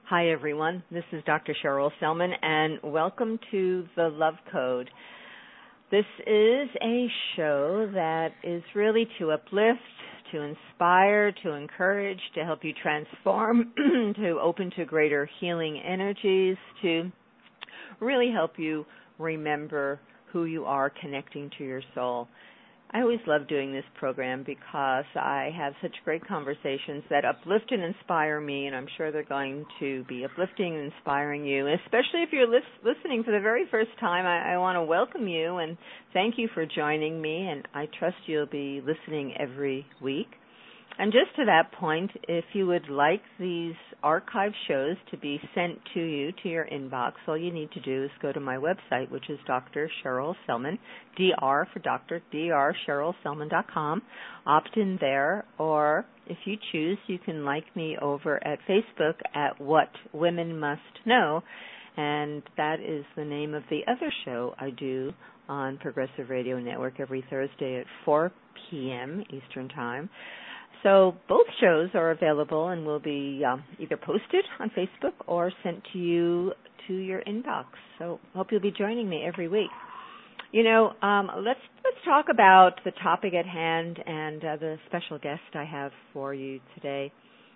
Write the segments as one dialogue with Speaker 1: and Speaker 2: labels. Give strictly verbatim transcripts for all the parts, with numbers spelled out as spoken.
Speaker 1: Hi, everyone. This is Doctor Cheryl Selman, and welcome to The Love Code. This is a show that is really to uplift, to inspire, to encourage, to help you transform, to open to greater healing energies, to really help you remember who you are, connecting to your soul. I always love doing this program because I have such great conversations that uplift and inspire me, and I'm sure they're going to be uplifting and inspiring you, especially if you're lis- listening for the very first time. I, I want to welcome you and thank you for joining me, and I trust you'll be listening every week. And just to that point, if you would like these archive shows to be sent to you, to your inbox, all you need to do is go to my website, which is Doctor Cheryl Selman, D R for Doctor, D R Cheryl Selman dot com. Opt in there, or if you choose, you can like me over at Facebook at What Women Must Know, and that is the name of the other show I do on Progressive Radio Network every Thursday at four p.m. Eastern Time. So both shows are available and will be um, either posted on Facebook or sent to you to your inbox. So hope you'll be joining me every week. You know, um, let's let's talk about the topic at hand and uh, the special guest I have for you today.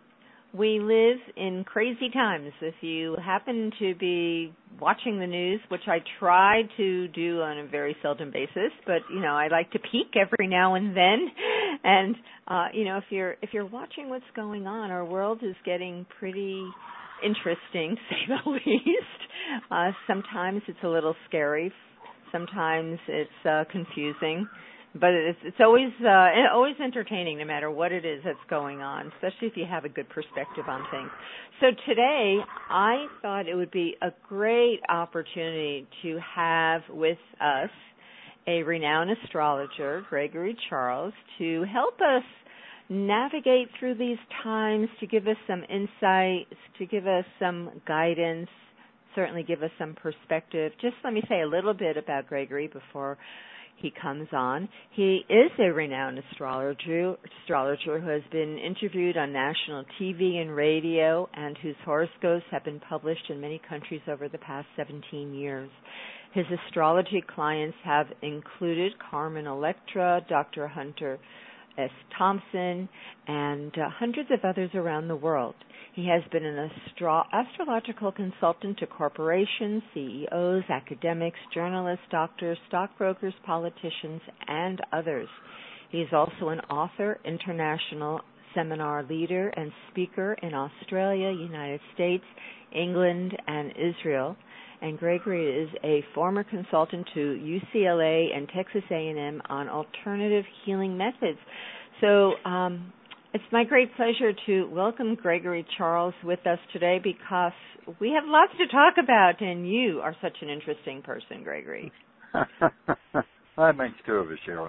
Speaker 1: We live in crazy times. If you happen to be watching the news, which I try to do on a very seldom basis, but you know, I like to peek every now and then. And uh, you know, if you're if you're watching what's going on, our world is getting pretty interesting, to say the least. Uh, sometimes it's a little scary. Sometimes it's uh, confusing. But it's, it's always uh, always entertaining, no matter what it is that's going on, especially if you have a good perspective on things. So today, I thought it would be a great opportunity to have with us a renowned astrologer, Gregory Charles, to help us navigate through these times, to give us some insights, to give us some guidance, certainly give us some perspective. Just let me say a little bit about Gregory before he comes on. He is a renowned astrologer, astrologer who has been interviewed on national T V and radio, and whose horoscopes have been published in many countries over the past seventeen years. His astrology clients have included Carmen Electra, Doctor Hunter S. Thompson, and uh, hundreds of others around the world. He has been an astro- astrological consultant to corporations, C E Os, academics, journalists, doctors, stockbrokers, politicians, and others. He is also an author, international seminar leader, and speaker in Australia, United States, England, and Israel. And Gregory is a former consultant to U C L A and Texas A and M on alternative healing methods. So um, it's my great pleasure to welcome Gregory Charles with us today because we have lots to talk about, and you are such an interesting person, Gregory.
Speaker 2: That makes two of us, Cheryl.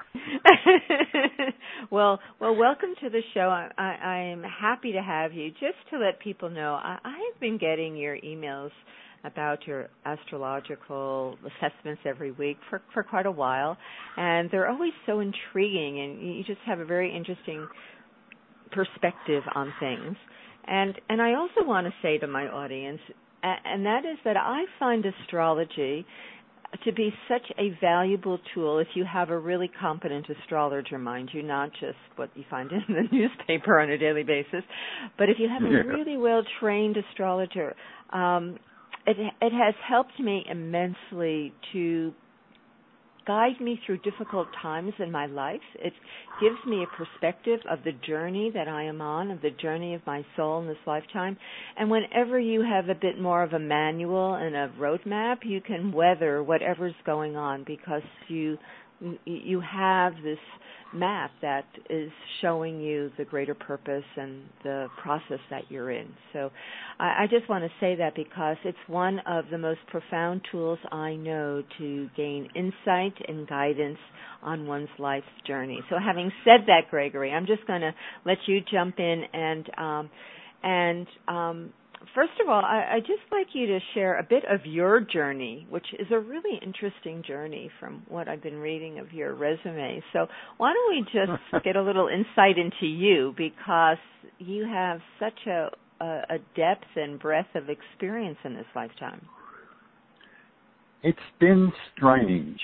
Speaker 1: well, well, welcome to the show. I, I, I am happy to have you. Just to let people know, I, I have been getting your emails about your astrological assessments every week for, for quite a while, and they're always so intriguing, and you just have a very interesting perspective on things. And and I also want to say to my audience, and that is that I find astrology to be such a valuable tool if you have a really competent astrologer, mind you, not just what you find in the newspaper on a daily basis, but if you have a
Speaker 2: Yeah.
Speaker 1: really well-trained astrologer. Um, It, it has helped me immensely to guide me through difficult times in my life. It gives me a perspective of the journey that I am on, of the journey of my soul in this lifetime. And whenever you have a bit more of a manual and a roadmap, you can weather whatever's going on because you you have this map that is showing you the greater purpose and the process that you're in. So I, I just want to say that because it's one of the most profound tools I know to gain insight and guidance on one's life's journey. So having said that, Gregory, I'm just going to let you jump in and um, and um, first of all, I, I'd just like you to share a bit of your journey, which is a really interesting journey from what I've been reading of your resume. So why don't we just get a little insight into you, because you have such a, a, a depth and breadth of experience in this lifetime.
Speaker 2: It's been strange.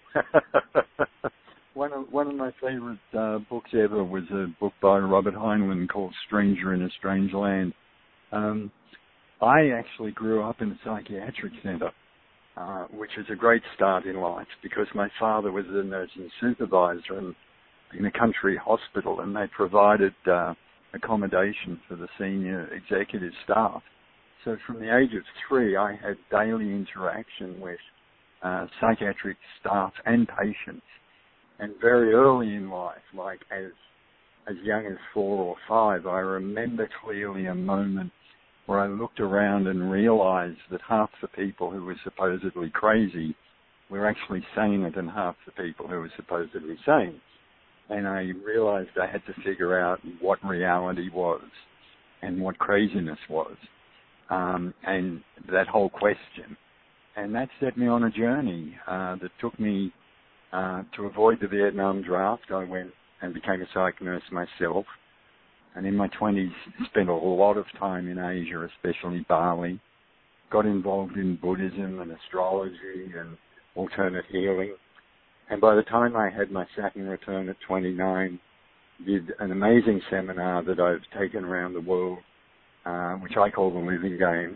Speaker 2: one of one of my favorite uh, books ever was a book by Robert Heinlein called Stranger in a Strange Land. Um, I actually grew up in a psychiatric center, uh, which is a great start in life because my father was a nursing supervisor in, in a country hospital, and they provided uh, accommodation for the senior executive staff. So from the age of three, I had daily interaction with uh, psychiatric staff and patients. And very early in life, like as as young as four or five, I remember clearly a moment where I looked around and realized that half the people who were supposedly crazy were actually saner than half the people who were supposedly sane. And I realized I had to figure out what reality was and what craziness was. Um, and that whole question. And that set me on a journey uh, that took me uh, to avoid the Vietnam draft. I went and became a psych nurse myself. And in my twenties, spent a lot of time in Asia, especially Bali. Got involved in Buddhism and astrology and alternate healing. And by the time I had my Saturn return at twenty-nine, did an amazing seminar that I've taken around the world, Uh, which I call the living game.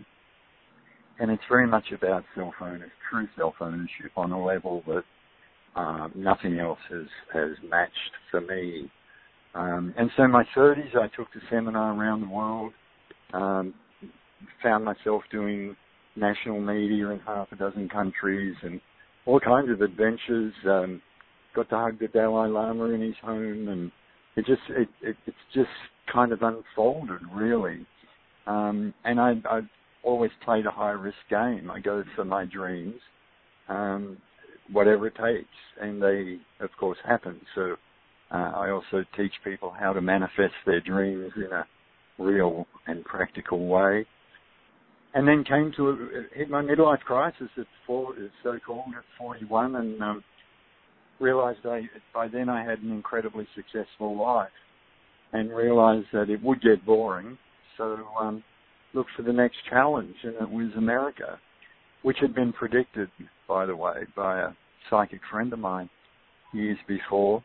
Speaker 2: And it's very much about self-ownership, true self-ownership on a level that uh, nothing else has, has matched for me. Um, and so in my thirties, I took the seminar around the world, um, found myself doing national media in half a dozen countries and all kinds of adventures. Um, got to hug the Dalai Lama in his home, and it just it, it it's just kind of unfolded, really. Um, and I, I've always played a high-risk game. I go for my dreams, um, whatever it takes, and they, of course, happen. So uh, I also teach people how to manifest their dreams in a real and practical way. And then came to hit my midlife crisis at four, so-called at forty-one, and um, realized I, by then I had an incredibly successful life, and realized that it would get boring. So um, look for the next challenge, and it was America, which had been predicted, by the way, by a psychic friend of mine years before.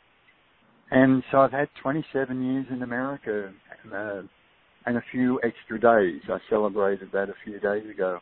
Speaker 2: And so I've had twenty-seven years in America uh, and a few extra days. I celebrated that a few days ago.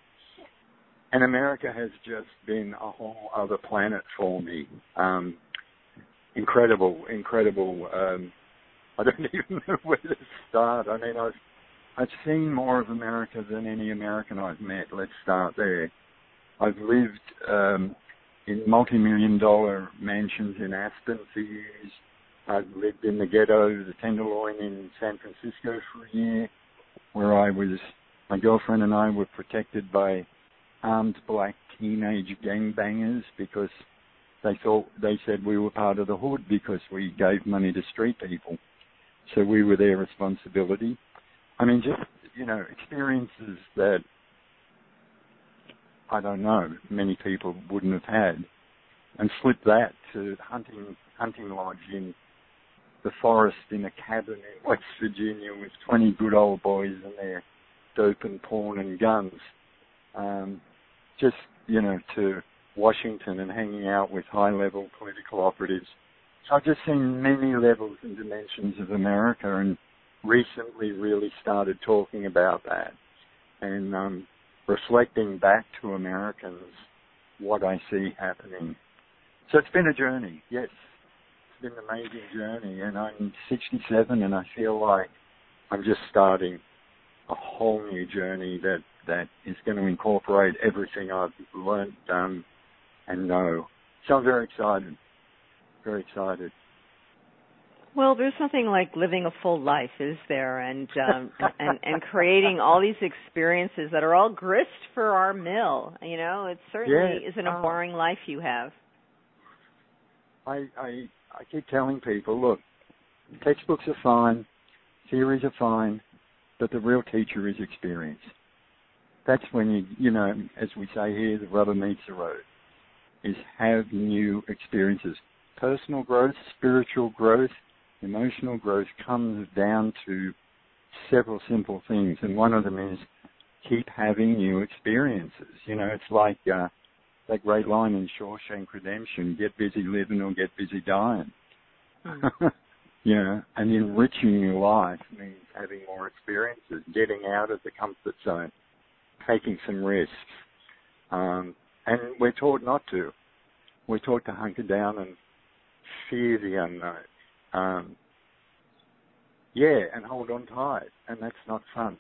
Speaker 2: And America has just been a whole other planet for me. Um, incredible, incredible. Um, I don't even know where to start. I mean, I've I've seen more of America than any American I've met. Let's start there. I've lived um, in multi-million dollar mansions in Aspen for years. I've lived in the ghetto, the Tenderloin in San Francisco for a year, where I was, my girlfriend and I were protected by armed black teenage gangbangers because they thought, they said we were part of the hood because we gave money to street people. So we were their responsibility. I mean, just, you know, experiences that, I don't know, many people wouldn't have had. And flip that to hunting, hunting lodge in the forest in a cabin in West Virginia with twenty good old boys and their dope and porn and guns. Um, just, you know, to Washington and hanging out with high-level political operatives. So I've just seen many levels and dimensions of America, and recently really started talking about that and um, reflecting back to Americans what I see happening. So it's been a journey, yes. It's been an amazing journey, and I'm sixty-seven, and I feel like I'm just starting a whole new journey that, that is going to incorporate everything I've learned, done, and know. So I'm very excited, very excited.
Speaker 1: Well, there's nothing like living a full life, is there? And um, and and creating all these experiences that are all grist for our mill. You know, it certainly
Speaker 2: yeah.
Speaker 1: isn't a boring uh, life you have.
Speaker 2: I, I I keep telling people, look, textbooks are fine, theories are fine, but the real teacher is experience. That's when you, you know, as we say here, the rubber meets the road, is have new experiences. Personal growth, spiritual growth, emotional growth comes down to several simple things, and one of them is keep having new experiences. You know, it's like uh, that great line in Shawshank Redemption, get busy living or get busy dying. Mm. You know, and enriching your life means having more experiences, getting out of the comfort zone, taking some risks. Um, and we're taught not to. We're taught to hunker down and fear the unknown. Um, yeah, and hold on tight, and that's not fun.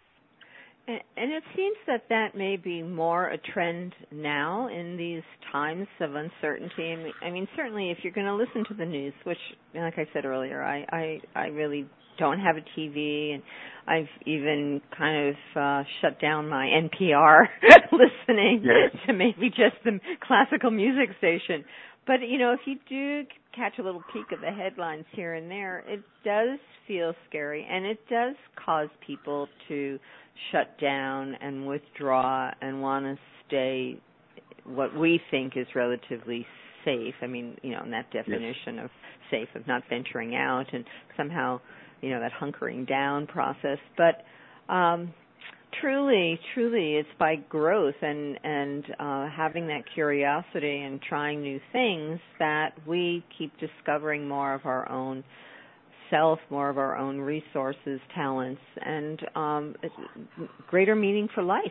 Speaker 1: And it seems that that may be more a trend now in these times of uncertainty. I mean, certainly if you're going to listen to the news, which, like I said earlier, I, I, I really don't have a T V, and I've even kind of uh, shut down my N P R listening
Speaker 2: yes.
Speaker 1: to maybe just the classical music station. But, you know, if you do catch a little peek of the headlines here and there, it does feel scary, and it does cause people to shut down and withdraw and want to stay what we think is relatively safe. I mean, you know, in that definition yes. of safe, of not venturing out and somehow, you know, that hunkering down process. But um, truly, truly, it's by growth and, and uh, having that curiosity and trying new things that we keep discovering more of our own self, more of our own resources, talents, and um, greater meaning for life.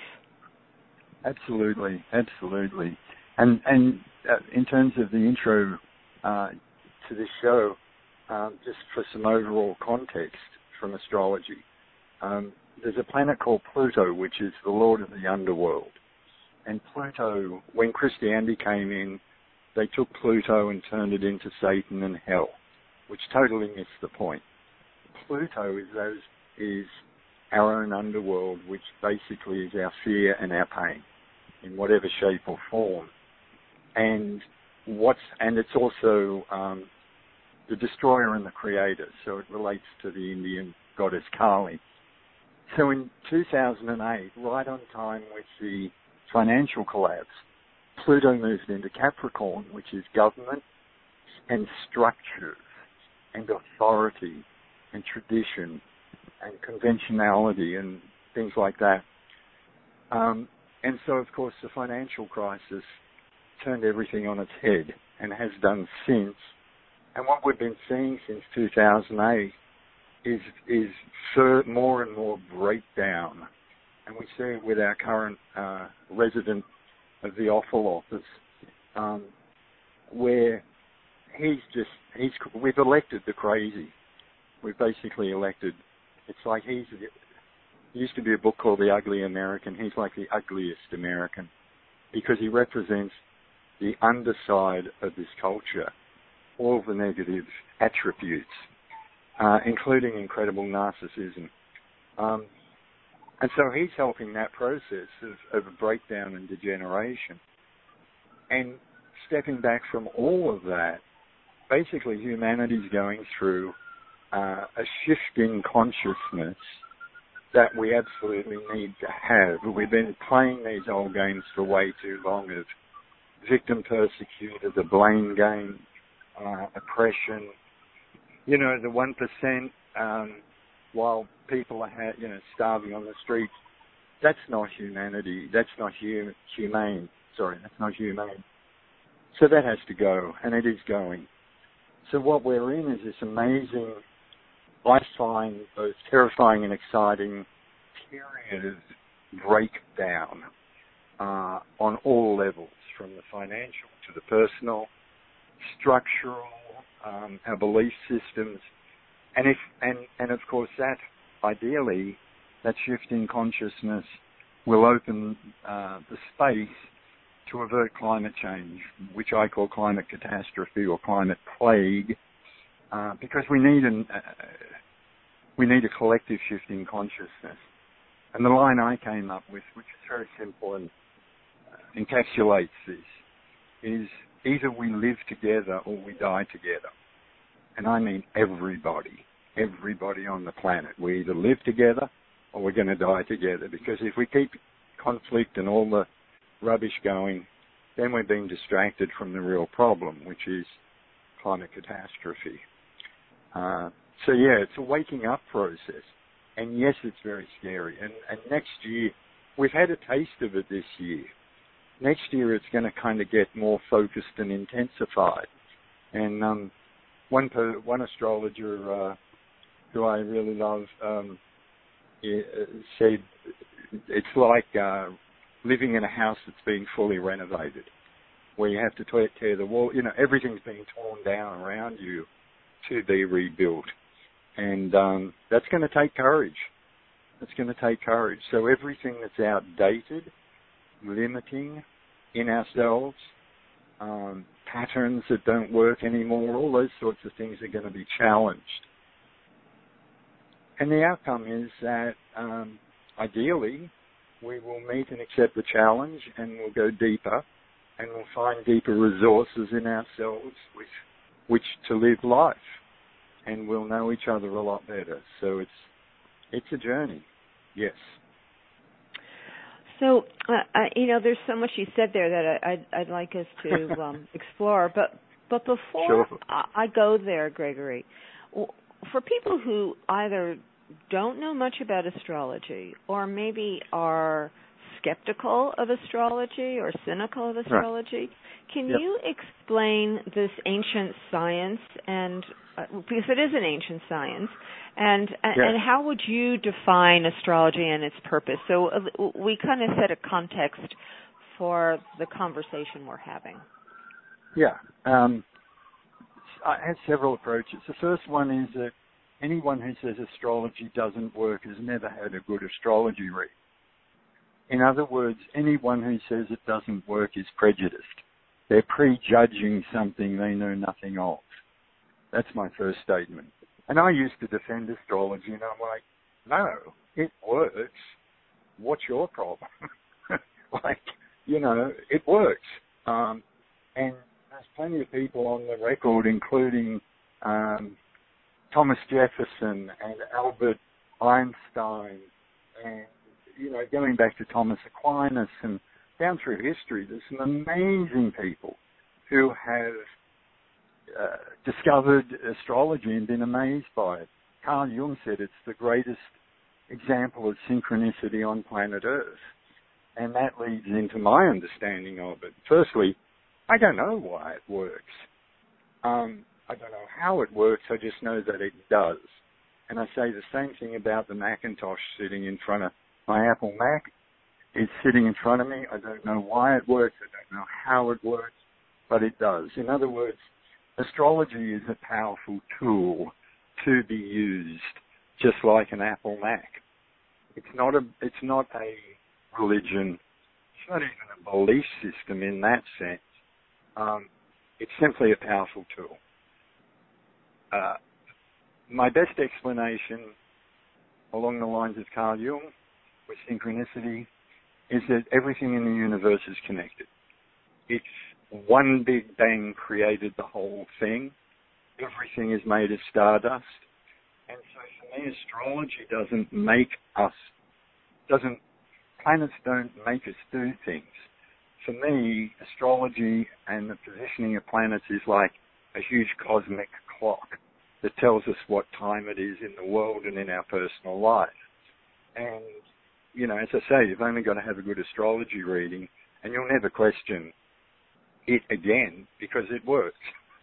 Speaker 2: Absolutely, absolutely. And and uh, in terms of the intro uh, to this show, um, just for some overall context from astrology, um, there's a planet called Pluto, which is the lord of the underworld. And Pluto, when Christianity came in, they took Pluto and turned it into Satan and hell, which totally missed the point. Pluto is those is our own underworld, which basically is our fear and our pain in whatever shape or form. And what's and it's also um, the destroyer and the creator, so it relates to the Indian goddess Kali. So in two thousand eight, right on time with the financial collapse, Pluto moved into Capricorn, which is government and structures and authority and tradition and conventionality and things like that. Um, and so, of course, the financial crisis turned everything on its head and has done since. And what we've been seeing since two thousand eight is is more and more breakdown. And we see it with our current uh, resident of the Awful Office, um, where he's just, he's, we've elected the crazy. We've basically elected, it's like he's, there used to be a book called The Ugly American. He's like the ugliest American because he represents the underside of this culture, all the negative attributes, uh, including incredible narcissism. Um, and so he's helping that process of, of breakdown and degeneration. And stepping back from all of that, basically humanity's going through uh, a shift in consciousness that we absolutely need to have. We've been playing these old games for way too long of victim persecutor, the blame game, uh, oppression, you know, the one percent, um, while people are, ha- you know, starving on the streets. That's not humanity. That's not hu- humane. Sorry, that's not humane. So that has to go, and it is going. So what we're in is this amazing, I find both terrifying and exciting period of breakdown uh, on all levels, from the financial to the personal, structural, um, our belief systems, and if and, and of course that ideally that shift in consciousness will open uh, the space to avert climate change, which I call climate catastrophe or climate plague, uh, because we need an uh, we need a collective shift in consciousness. And the line I came up with, which is very simple and uh, encapsulates this, is either we live together or we die together. And I mean everybody, everybody on the planet. We either live together or we're going to die together, because if we keep conflict and all the rubbish going, then we're being distracted from the real problem, which is climate catastrophe. Uh, so yeah, it's a waking up process. And yes, it's very scary. And, and next year, we've had a taste of it this year. Next year, it's going to kind of get more focused and intensified. And um, one per, one astrologer uh, who I really love um, said it's like uh, living in a house that's being fully renovated, where you have to tear, tear the wall. You know, everything's being torn down around you to be rebuilt. And um, that's going to take courage. It's going to take courage. So everything that's outdated, limiting in ourselves, um, patterns that don't work anymore, all those sorts of things are going to be challenged. And the outcome is that um, ideally we will meet and accept the challenge, and we'll go deeper, and we'll find deeper resources in ourselves with which to live life. And we'll know each other a lot better. So it's it's a journey, yes.
Speaker 1: So, uh, I, you know, there's so much you said there that I, I'd, I'd like us to um, explore. But but before
Speaker 2: Sure.
Speaker 1: I, I go there, Gregory, for people who either don't know much about astrology or maybe are skeptical of astrology or cynical of astrology, right. can yep. you explain this ancient science and uh, because it is an ancient science, and and,
Speaker 2: yes.
Speaker 1: and how would you define astrology and its purpose? So uh, we kind of set a context for the conversation we're having.
Speaker 2: Yeah, um, I have several approaches. The first one is that anyone who says astrology doesn't work has never had a good astrology read. In other words, anyone who says it doesn't work is prejudiced. They're prejudging something they know nothing of. That's my first statement. And I used to defend astrology, and I'm like, no, it works. What's your problem? like, you know, it works. Um, and there's plenty of people on the record, including um, Thomas Jefferson and Albert Einstein, and, you know, going back to Thomas Aquinas and down through history, there's some amazing people who have uh, discovered astrology and been amazed by it. Carl Jung said it's the greatest example of synchronicity on planet Earth. And that leads into my understanding of it. Firstly, I don't know why it works. Um, I don't know how it works, I just know that it does. And I say the same thing about the Macintosh sitting in front of my Apple Mac. It's sitting in front of me. I don't know why it works. I don't know how it works, but it does. In other words, astrology is a powerful tool to be used, just like an Apple Mac. It's not a, it's not a religion. It's not even a belief system in that sense. Um, it's simply a powerful tool. Uh, my best explanation along the lines of Carl Jung with synchronicity is that everything in the universe is connected. It's one big bang created the whole thing. Everything is made of stardust. And so for me, astrology doesn't make us, doesn't, planets don't make us do things. For me, astrology and the positioning of planets is like a huge cosmic clock that tells us what time it is in the world and in our personal life. And, you know, as I say, you've only got to have a good astrology reading, and you'll never question it again because it works.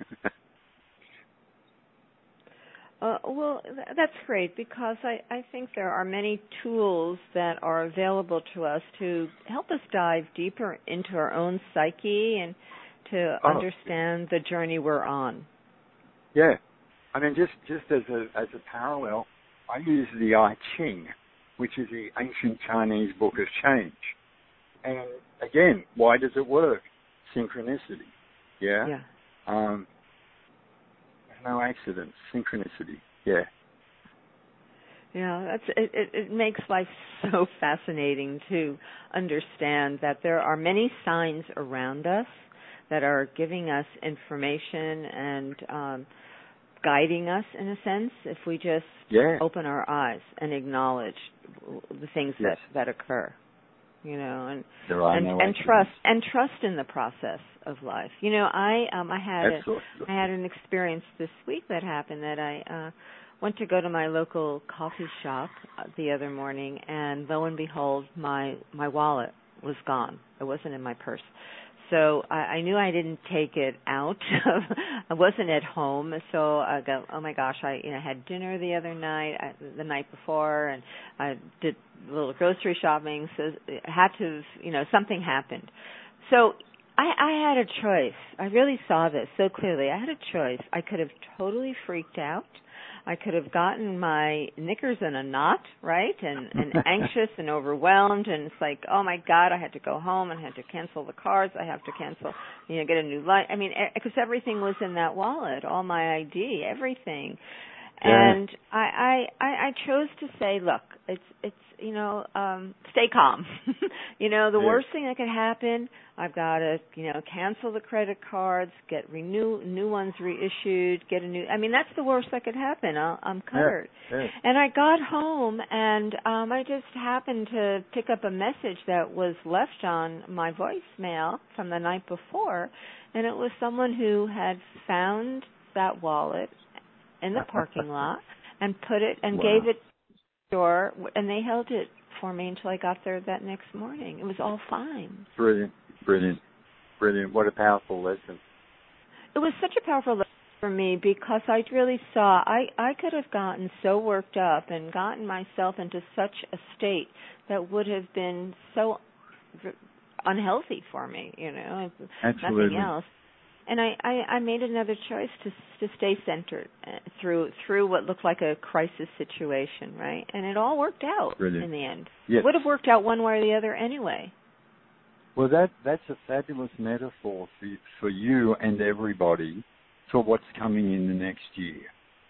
Speaker 1: uh, well, th- that's great because I, I think there are many tools that are available to us to help us dive deeper into our own psyche and to
Speaker 2: oh.
Speaker 1: understand the journey we're on.
Speaker 2: Yeah. I mean, just, just as a as a parallel, I use the I Ching, which is the ancient Chinese book of change. And again, why does it work? Synchronicity. Yeah?
Speaker 1: Yeah.
Speaker 2: Um, there's no accidents. Synchronicity. Yeah.
Speaker 1: Yeah, that's it, it, it makes life so fascinating to understand that there are many signs around us that are giving us information and um, guiding us in a sense if we just
Speaker 2: yeah.
Speaker 1: open our eyes and acknowledge the things
Speaker 2: yes.
Speaker 1: that, that occur, you know, and
Speaker 2: there are
Speaker 1: and,
Speaker 2: no
Speaker 1: and trust and trust in the process of life. You know, I um I had a, I had an experience this week that happened that I uh went to go to my local coffee shop the other morning, and lo and behold, my, my wallet was gone. It wasn't in my purse. So I, I knew I didn't take it out. I wasn't at home, so I go, oh my gosh, I you know had dinner the other night, I, the night before, and I did a little grocery shopping. So it had to, you know, something happened. So I, I had a choice. I really saw this so clearly. I had a choice. I could have totally freaked out. I could have gotten my knickers in a knot, right, and, and anxious and overwhelmed, and it's like, oh, my God, I had to go home and had to cancel the cards. I have to cancel, you know, get a new light. I mean, because everything was in that wallet, all my I D, everything.
Speaker 2: Yeah.
Speaker 1: And I, I, I chose to say, look, it's, it's, you know, um, stay calm. you know, the
Speaker 2: yeah.
Speaker 1: worst thing that could happen, I've got to, you know, cancel the credit cards, get renew, new ones reissued, get a new, I mean, that's the worst that could happen. I'll, I'm covered.
Speaker 2: Yeah. Yeah.
Speaker 1: And I got home, and um, I just happened to pick up a message that was left on my voicemail from the night before, and it was someone who had found that wallet in the parking lot and put it and
Speaker 2: Wow.
Speaker 1: gave it to the door, and they held it for me until I got there that next morning. It was all fine.
Speaker 2: Brilliant, brilliant, brilliant. What a powerful lesson.
Speaker 1: It was such a powerful lesson for me because I really saw I, I could have gotten so worked up and gotten myself into such a state that would have been so unhealthy for me, you know,
Speaker 2: Absolutely.
Speaker 1: nothing else. And I, I, I made another choice to to stay centered uh, through through what looked like a crisis situation, right? And it all worked out
Speaker 2: Brilliant.
Speaker 1: in the end.
Speaker 2: Yes.
Speaker 1: It would have worked out one way or the other anyway.
Speaker 2: Well, that that's a fabulous metaphor for for you and everybody for what's coming in the next year.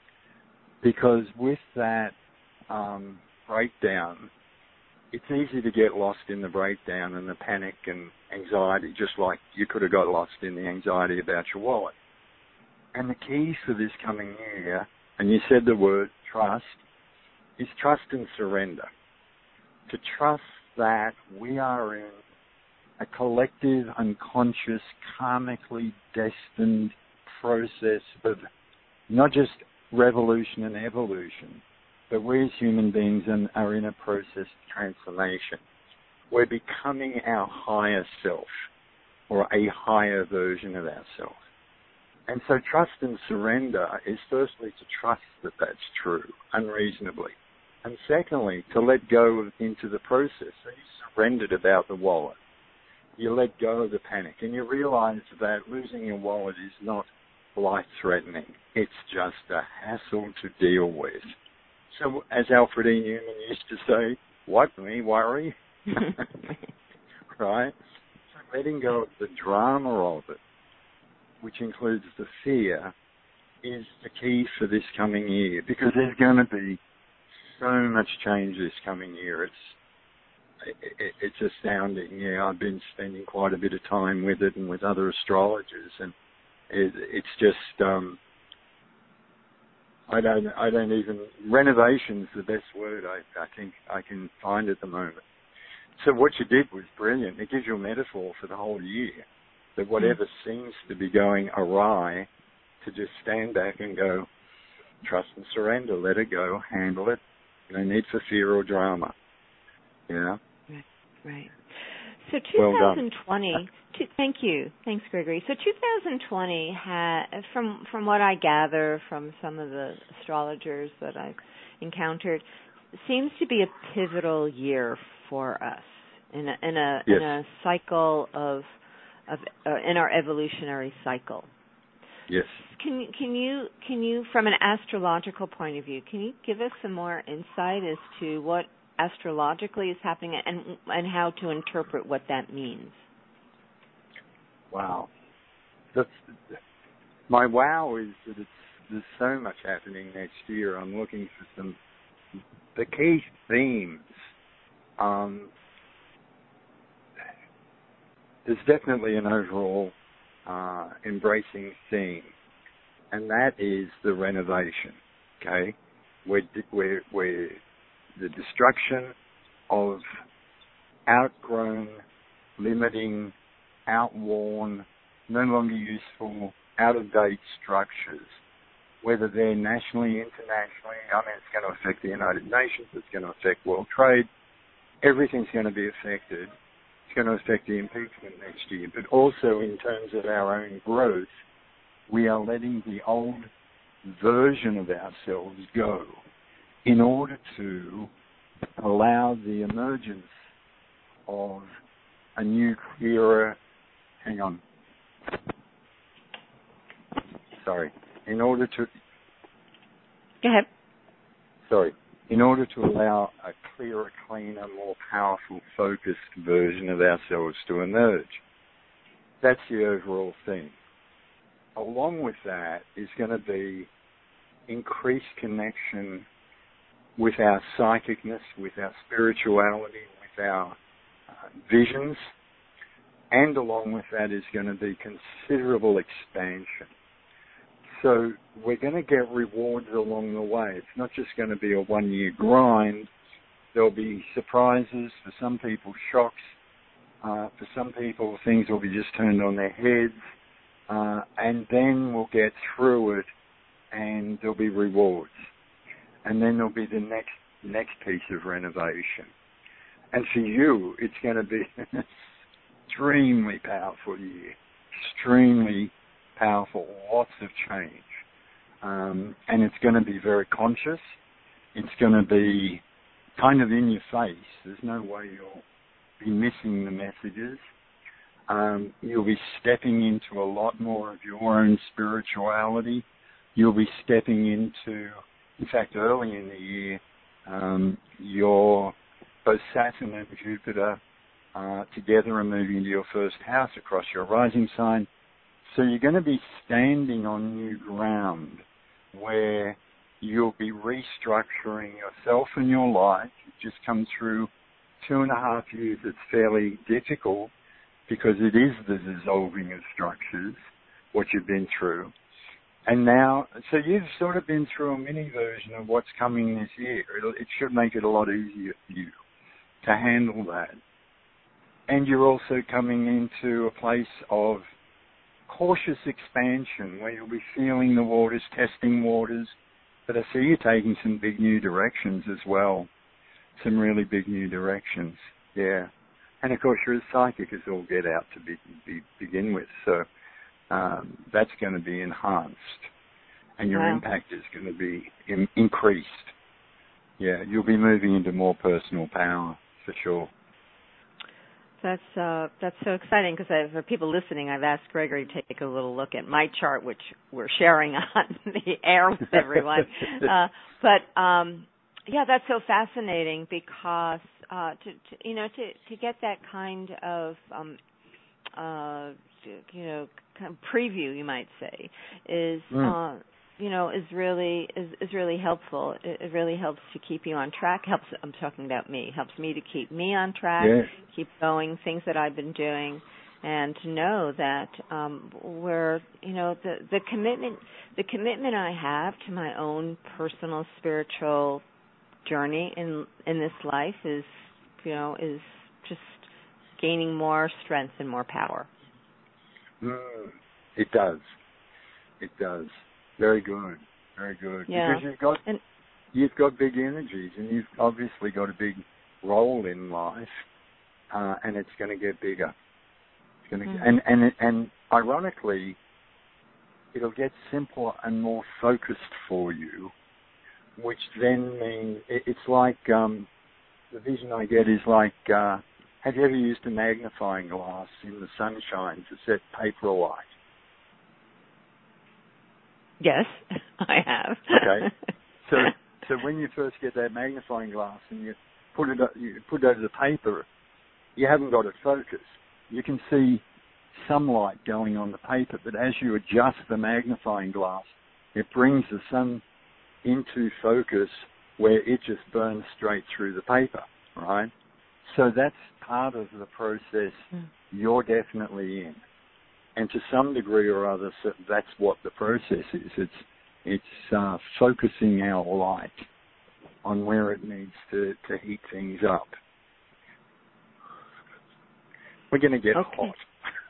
Speaker 2: Because with that um, breakdown, it's easy to get lost in the breakdown and the panic and anxiety, just like you could have got lost in the anxiety about your wallet. And the key for this coming year, and you said the word trust, is trust and surrender. To trust that we are in a collective, unconscious, karmically destined process of not just revolution and evolution, but we as human beings are in a process of transformation. We're becoming our higher self, or a higher version of ourselves. And so trust and surrender is firstly to trust that that's true, unreasonably. And secondly, to let go of, into the process. So you surrendered about the wallet. You let go of the panic, and you realize that losing your wallet is not life-threatening. It's just a hassle to deal with. So, as Alfred E. Newman used to say, what, me worry? Right? So letting go of the drama of it, which includes the fear, is the key for this coming year, because there's going to be so much change this coming year. It's it, it's astounding. Yeah, I've been spending quite a bit of time with it and with other astrologers, and it, it's just um, I don't I don't even renovation's the best word I, I think I can find at the moment. So what you did was brilliant. It gives you a metaphor for the whole year, that whatever mm. seems to be going awry, to just stand back and go, trust and surrender, let it go, handle it. No need for fear or drama. You know?
Speaker 1: Right. Right. So twenty twenty,
Speaker 2: well
Speaker 1: to, thank you. Thanks, Gregory. So twenty twenty, had, from from what I gather from some of the astrologers that I've encountered, seems to be a pivotal year for us in a in a,
Speaker 2: yes.
Speaker 1: in a cycle of of uh, in our evolutionary cycle.
Speaker 2: Yes.
Speaker 1: Can can you can you from an astrological point of view, can you give us some more insight as to what astrologically is happening and and how to interpret what that means?
Speaker 2: Wow. That's, my wow is that it's, there's so much happening next year. I'm looking for some the key themes. Um, there's definitely an overall uh, embracing theme, and that is the renovation. Okay, we're, we're, we're the destruction of outgrown, limiting, outworn, no longer useful, out-of-date structures whether they're nationally, internationally. I mean, it's going to affect the United Nations. It's going to affect world trade. Everything's going to be affected. It's going to affect the impeachment next year. But also in terms of our own growth, we are letting the old version of ourselves go in order to allow the emergence of a new, clearer, hang on, sorry, in order to,
Speaker 1: go ahead.
Speaker 2: Sorry, in order to allow a clearer, cleaner, more powerful, focused version of ourselves to emerge. That's the overall thing. Along with that is going to be increased connection with our psychicness, with our spirituality, with our uh, visions, and along with that is going to be considerable expansion. So we're going to get rewards along the way. It's not just going to be a one-year grind. There'll be surprises, for some people shocks, uh, for some people things will be just turned on their heads, uh, and then we'll get through it and there'll be rewards. And then there'll be the next next piece of renovation. And for you, it's going to be an extremely powerful year, extremely powerful, lots of change. Um, and it's going to be very conscious. It's going to be kind of in your face. There's no way you'll be missing the messages. Um, you'll be stepping into a lot more of your own spirituality. You'll be stepping into, in fact, early in the year, um, your both Saturn and Jupiter uh, together are moving into your first house across your rising sign. So you're going to be standing on new ground where you'll be restructuring yourself and your life. You've just come through two and a half years. It's fairly difficult because it is the dissolving of structures, what you've been through. And now, so you've sort of been through a mini version of what's coming this year. It'll, it should make it a lot easier for you to handle that. And you're also coming into a place of cautious expansion where you'll be feeling the waters, testing waters. But I see you taking some big new directions as well. Some really big new directions. Yeah. And of course you're as psychic as all get out to be, be, begin with. So um, that's going to be enhanced. And your
Speaker 1: wow.
Speaker 2: impact is going to be in, increased. Yeah. You'll be moving into more personal power for sure.
Speaker 1: That's uh, that's so exciting because for people listening, I've asked Gregory to take a little look at my chart, which we're sharing on the air with everyone. uh, but um, yeah, that's so fascinating because uh, to, to you know to to get that kind of um, uh, you know kind of preview, you might say, is. Mm. Uh, you know, is really is, is really helpful. It, it really helps to keep you on track. Helps. I'm talking about me. Helps me to keep me on track.
Speaker 2: Yeah.
Speaker 1: Keep going things that I've been doing, and to know that um, we're you know the the commitment the commitment I have to my own personal spiritual journey in in this life is you know is just gaining more strength and more power.
Speaker 2: Mm, it does. It does. Very good, very good.
Speaker 1: Yeah.
Speaker 2: Because you've got
Speaker 1: and,
Speaker 2: you've got big energies, and you've obviously got a big role in life, uh, and it's going to get bigger. It's going to, mm-hmm. and and and ironically, it'll get simpler and more focused for you, which then means it, it's like um, the vision I get is like. Uh, have you ever used a magnifying glass in the sunshine to set paper alight?
Speaker 1: Yes, I have.
Speaker 2: Okay. So so when you first get that magnifying glass and you put it you put it over the paper, you haven't got it focused. You can see some light going on the paper, but as you adjust the magnifying glass, it brings the sun into focus where it just burns straight through the paper, right? So that's part of the process mm. you're definitely in. And to some degree or other, so that's what the process is. It's it's uh, focusing our light on where it needs to, to heat things up. We're going to get
Speaker 1: okay.
Speaker 2: hot.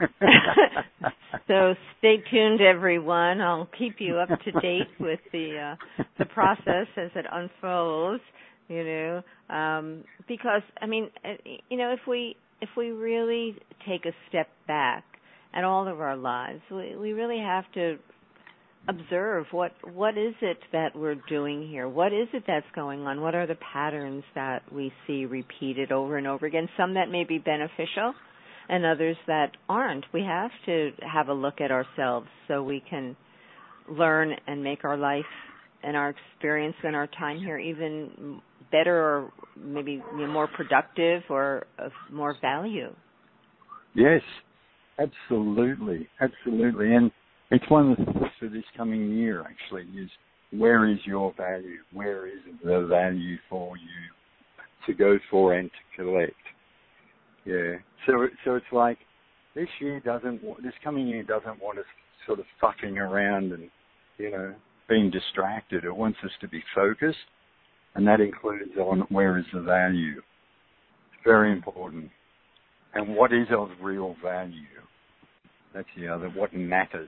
Speaker 1: So stay tuned, everyone. I'll keep you up to date with the uh, the process as it unfolds. You know, um, because I mean, you know, if we if we really take a step back at all of our lives, we, we really have to observe what what is it that we're doing here? What is it that's going on? What are the patterns that we see repeated over and over again? Some that may be beneficial and others that aren't. We have to have a look at ourselves so we can learn and make our life and our experience and our time here even better, or maybe you know, more productive or of more value.
Speaker 2: Yes, absolutely, absolutely. And it's one of the things for this coming year, actually, is where is your value? Where is the value for you to go for and to collect? Yeah. So, so it's like this year doesn't, this coming year doesn't want us sort of fucking around and, you know, being distracted. It wants us to be focused, and that includes on where is the value. It's very important. And what is of real value? That's the other, what matters.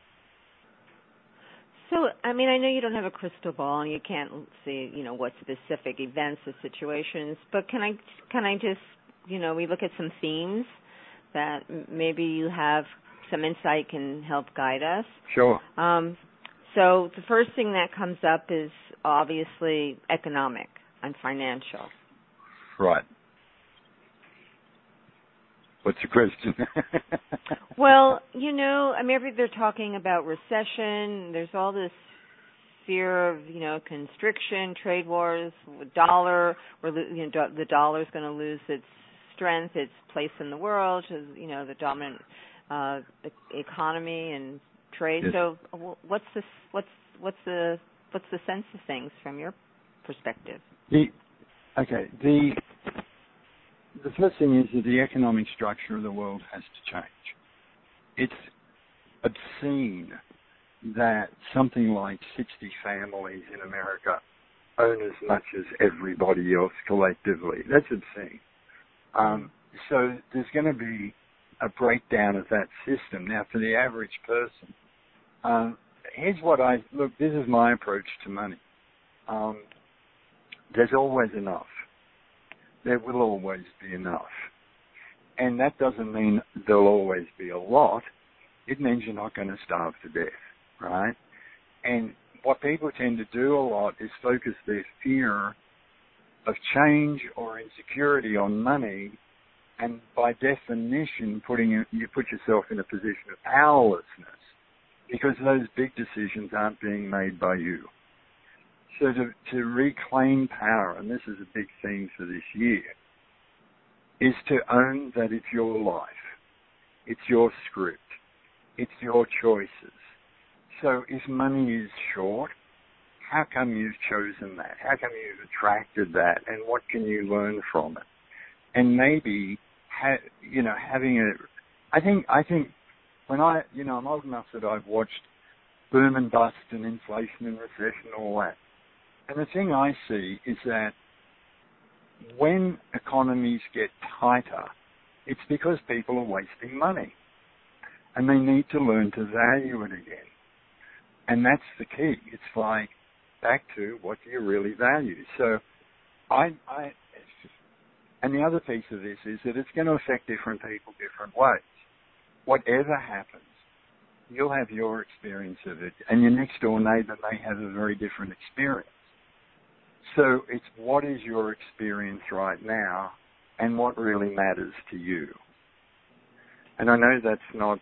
Speaker 1: So, I mean, I know you don't have a crystal ball and you can't see, you know, what specific events or situations, but can I, can I just, you know, we look at some themes that maybe you have some insight can help guide us.
Speaker 2: Sure.
Speaker 1: Um, so the first thing that comes up is obviously economic and financial.
Speaker 2: Right. What's the question?
Speaker 1: Well, you know, I mean, they're talking about recession. There's all this fear of, you know, constriction, trade wars, dollar, or, you know, the dollar's going to lose its strength, its place in the world, you know, the dominant uh, economy and trade. Yes. So, what's the what's what's the what's the sense of things from your perspective?
Speaker 2: The, okay, the the first thing is that the economic structure of the world has to change. It's obscene that something like sixty families in America own as much as everybody else collectively. That's obscene. Um, so there's going to be a breakdown of that system. Now, for the average person, um, here's what I, look, this is my approach to money. Um, there's always enough. There will always be enough. And that doesn't mean there'll always be a lot. It means you're not going to starve to death, right? And what people tend to do a lot is focus their fear of change or insecurity on money, and by definition, putting you, you put yourself in a position of powerlessness because those big decisions aren't being made by you. So to, to reclaim power, and this is a big theme for this year, is to own that it's your life, it's your script, it's your choices. So if money is short, how come you've chosen that? How come you've attracted that? And what can you learn from it? And maybe, ha- you know, having a, I think, I think when I, you know, I'm old enough that I've watched boom and bust and inflation and recession and all that. And the thing I see is that when economies get tighter, it's because people are wasting money. And they need to learn to value it again. And that's the key. It's like, back to what do you really value? So, I, I, and the other piece of this is that it's going to affect different people different ways. Whatever happens, you'll have your experience of it, and your next door neighbor may have a very different experience. So it's what is your experience right now, and what really matters to you. And I know that's not,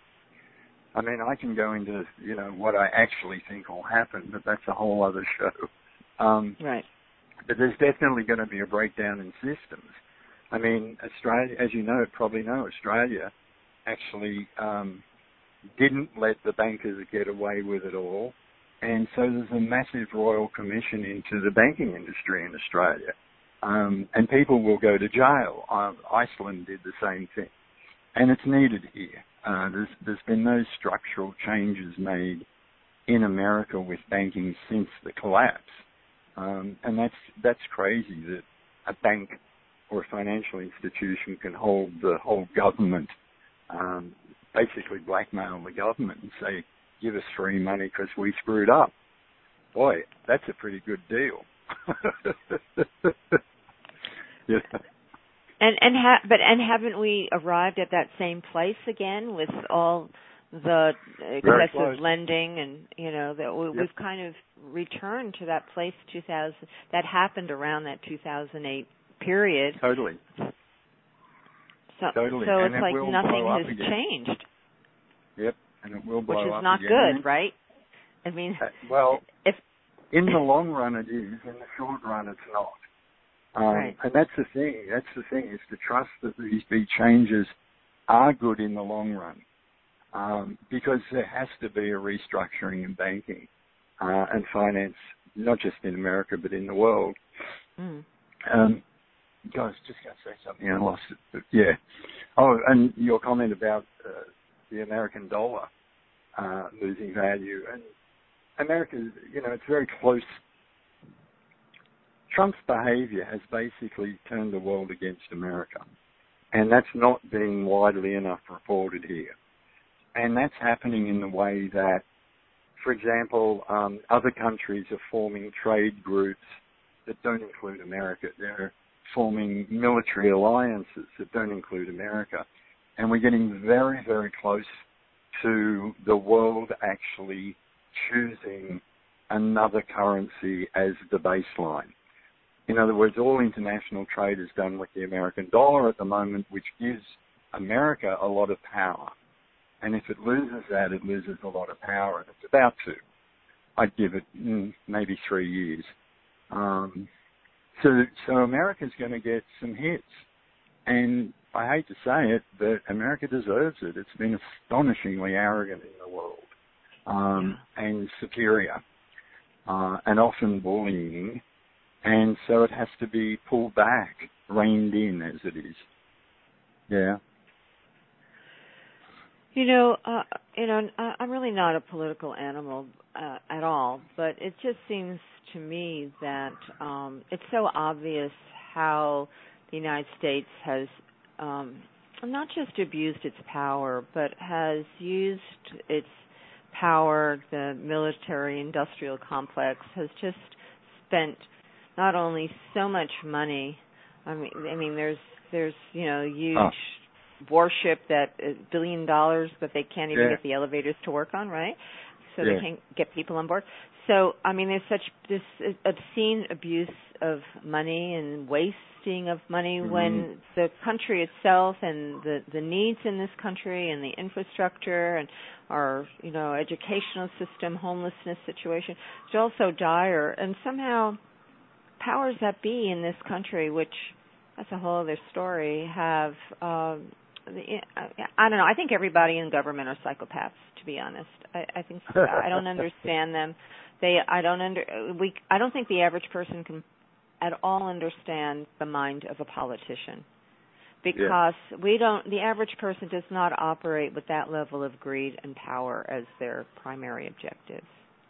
Speaker 2: I mean, I can go into, you know, what I actually think will happen, but that's a whole other show. Um,
Speaker 1: right.
Speaker 2: But there's definitely going to be a breakdown in systems. I mean, Australia, as you know, probably know, Australia actually um, didn't let the bankers get away with it all. And so there's a massive royal commission into the banking industry in Australia. Um, and people will go to jail. Um, Iceland did the same thing. And it's needed here. Uh, there's, there's been no structural changes made in America with banking since the collapse. Um, and that's, that's crazy that a bank or a financial institution can hold the whole government, um, basically blackmail the government and say, give us free money because we screwed up. Boy, that's a pretty good deal. Yeah.
Speaker 1: And and ha- but and haven't we arrived at that same place again with all the excessive lending, and you know that we, yep. we've kind of returned to that place two thousand that happened around that two thousand eight period.
Speaker 2: Totally.
Speaker 1: So,
Speaker 2: totally.
Speaker 1: so
Speaker 2: and
Speaker 1: it's
Speaker 2: it
Speaker 1: like
Speaker 2: will
Speaker 1: nothing
Speaker 2: blow
Speaker 1: has
Speaker 2: up again.
Speaker 1: changed.
Speaker 2: Yep, and it will blow
Speaker 1: Which is
Speaker 2: up
Speaker 1: not
Speaker 2: again.
Speaker 1: good, right? I mean,
Speaker 2: uh, well,
Speaker 1: if
Speaker 2: in the long run it is, in the short run it's not. Um,
Speaker 1: right.
Speaker 2: And that's the thing. That's the thing is to trust that these big changes are good in the long run, um, because there has to be a restructuring in banking uh, and finance, not just in America but in the world.
Speaker 1: Mm.
Speaker 2: Um, Guys, just going to say something, I lost it. But yeah. Oh, and your comment about uh, the American dollar uh, losing value. And America, you know, it's very close. Trump's behavior has basically turned the world against America. And that's not being widely enough reported here. And that's happening in the way that, for example, um, other countries are forming trade groups that don't include America. They're forming military alliances that don't include America. And we're getting very, very close to the world actually choosing another currency as the baseline. In other words, all international trade is done with the American dollar at the moment, which gives America a lot of power. And if it loses that, it loses a lot of power. And it's about to. I'd give it mm, maybe three years. Um, So, so America's going to get some hits, and I hate to say it, but America deserves it. It's been astonishingly arrogant in the world, um, yeah. and superior, uh, and often bullying, and so it has to be pulled back, reined in as it is. Yeah.
Speaker 1: You know, uh, you know, I'm really not a political animal uh, at all, but it just seems to me that um, it's so obvious how the United States has um, not just abused its power, but has used its power. The military-industrial complex has just spent not only so much money. I mean, I mean, there's there's you know huge. Oh. warship that is a billion dollars, but they can't even
Speaker 2: yeah.
Speaker 1: get the elevators to work on, right? So
Speaker 2: yeah.
Speaker 1: they can't get people on board. So, I mean, there's such this obscene abuse of money and wasting of money mm-hmm. when the country itself and the, the needs in this country and the infrastructure and our, you know, educational system, homelessness situation, is all so dire. And somehow powers that be in this country, which that's a whole other story, have... Um, I don't know. I think everybody in government are psychopaths. To be honest, I, I think so. I don't understand them. They, I don't under. We, I don't think the average person can at all understand the mind of a politician, because yeah. we don't. The average person does not operate with that level of greed and power as their primary objectives.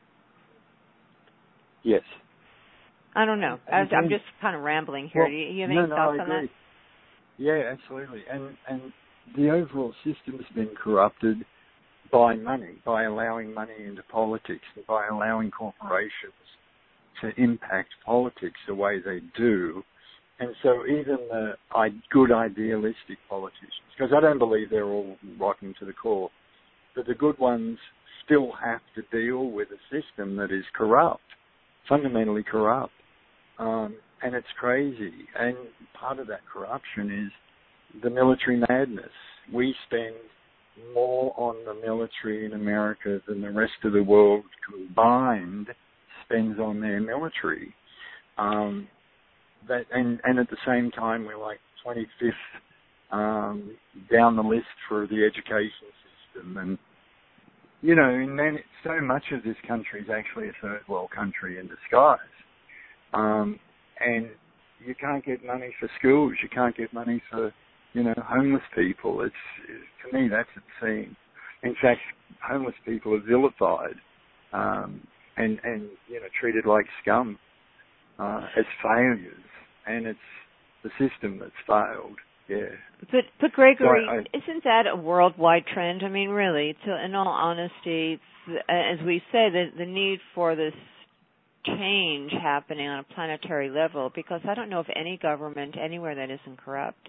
Speaker 2: Yes.
Speaker 1: I don't know. I was, I'm just kind of rambling here.
Speaker 2: Well,
Speaker 1: Do you, you have any
Speaker 2: no, no,
Speaker 1: thoughts
Speaker 2: I
Speaker 1: on
Speaker 2: agree.
Speaker 1: that?
Speaker 2: Yeah, absolutely. And and the overall system has been corrupted by money, by allowing money into politics, and by allowing corporations to impact politics the way they do. And so even the good idealistic politicians, because I don't believe they're all rotten to the core, but the good ones still have to deal with a system that is corrupt, fundamentally corrupt. Um, and it's crazy. And part of that corruption is the military madness. We spend more on the military in America than the rest of the world combined spends on their military. Um, that, and, and at the same time, we're like twenty-fifth um, down the list for the education system. And, you know, and then so much of this country is actually a third world country in disguise. Um, and you can't get money for schools. You can't get money for, you know, homeless people. It's, to me, that's obscene. In fact, homeless people are vilified um, and, and, you know, treated like scum uh, as failures. And it's the system that's failed. Yeah.
Speaker 1: But, but Gregory,
Speaker 2: So I, I,
Speaker 1: isn't that a worldwide trend? I mean, really, to, in all honesty, as we say, the, the need for this change happening on a planetary level, because I don't know of any government anywhere that isn't corrupt.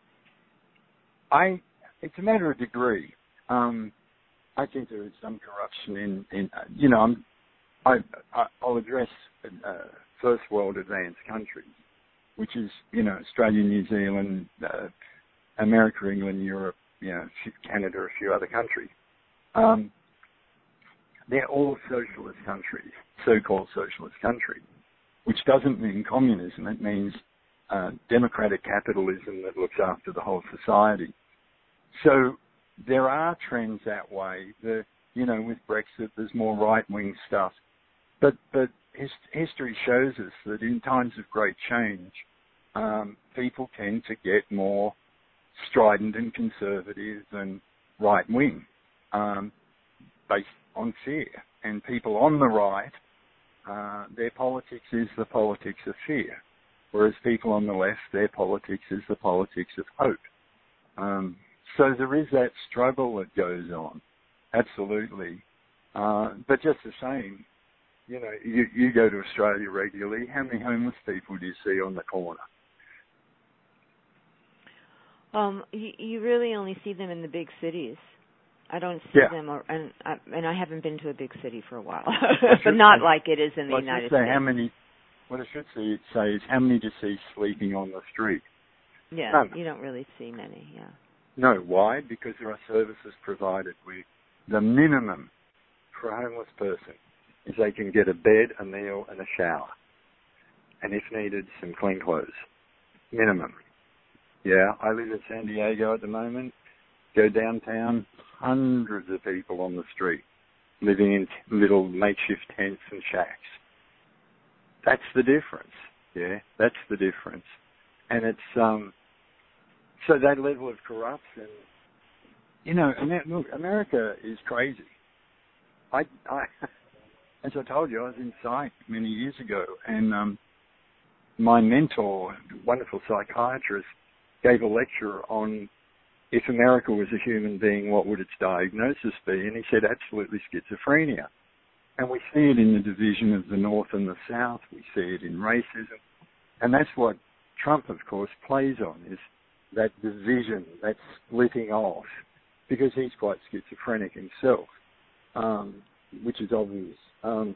Speaker 2: I it's a matter of degree. Um, I think there is some corruption in, in you know, I'm, I, I, I'll address uh, first world advanced countries, which is, you know, Australia, New Zealand, uh, America, England, Europe, you know, Canada, a few other countries. Um, they're all socialist countries, so-called socialist countries, which doesn't mean communism. It means uh, democratic capitalism that looks after the whole society. So there are trends that way. The, you know, with Brexit, there's more right-wing stuff. But but his, history shows us that in times of great change, um, people tend to get more strident and conservative and right-wing, um, based on fear. And people on the right, uh, their politics is the politics of fear, whereas people on the left, their politics is the politics of hope. Um, so there is that struggle that goes on, absolutely. Uh, but just the same, you know, you, you go to Australia regularly. How many homeless people do you see on the corner?
Speaker 1: Um, you, you really only see them in the big cities. I don't see
Speaker 2: Yeah.
Speaker 1: them, or, and I, and I haven't been to a big city for a while, but not
Speaker 2: I,
Speaker 1: like it is in the
Speaker 2: well,
Speaker 1: United
Speaker 2: say
Speaker 1: States.
Speaker 2: How many? What I should say, say is how many do you see sleeping on the street?
Speaker 1: Yeah,
Speaker 2: None.
Speaker 1: you don't really see many. Yeah.
Speaker 2: No, why? Because there are services provided. We, the minimum for a homeless person is they can get a bed, a meal, and a shower, and if needed, some clean clothes. Minimum. Yeah, I live in San Diego at the moment. Go downtown, hundreds of people on the street living in little makeshift tents and shacks. That's the difference. Yeah, that's the difference. And it's, um, so that level of corruption, you know, Amer- look, America is crazy. I, I, as I told you, I was in psych many years ago, and um, my mentor, wonderful psychiatrist, gave a lecture on if America was a human being, what would its diagnosis be? And he said, absolutely schizophrenia. And we see it in the division of the North and the South. We see it in racism. And that's what Trump, of course, plays on, is that division, that splitting off, because he's quite schizophrenic himself, um, which is obvious. Um,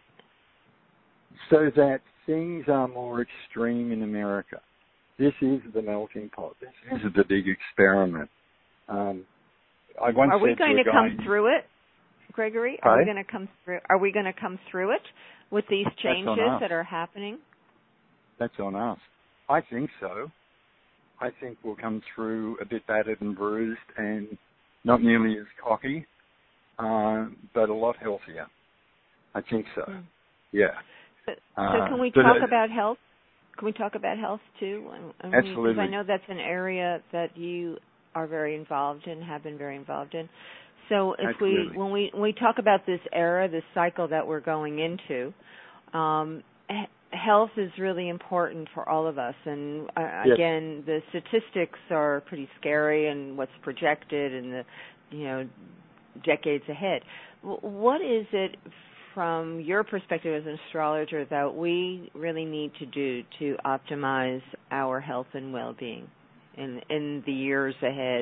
Speaker 2: so that things are more extreme in America. This is the melting pot. This is the big experiment. Um, I once
Speaker 1: Are we
Speaker 2: said
Speaker 1: going
Speaker 2: to,
Speaker 1: to
Speaker 2: a
Speaker 1: come
Speaker 2: guy,
Speaker 1: through it, Gregory? Are we going to come through? Are we going to come through it with these changes that are happening?
Speaker 2: That's on us. I think so. I think we'll come through a bit battered and bruised and not nearly as cocky, uh, but a lot healthier. I think so. Mm. Yeah.
Speaker 1: So, so can we uh, talk about health? Can we talk about health too? I mean,
Speaker 2: absolutely.
Speaker 1: Because I know that's an area that you are very involved in, have been very involved in. So if
Speaker 2: absolutely.
Speaker 1: we, when we when we talk about this era, this cycle that we're going into, um, health is really important for all of us. And uh,
Speaker 2: yes.
Speaker 1: again, the statistics are pretty scary, and what's projected in the, you know, decades ahead. What is it, from your perspective as an astrologer, that we really need to do to optimize our health and well-being in in the years ahead?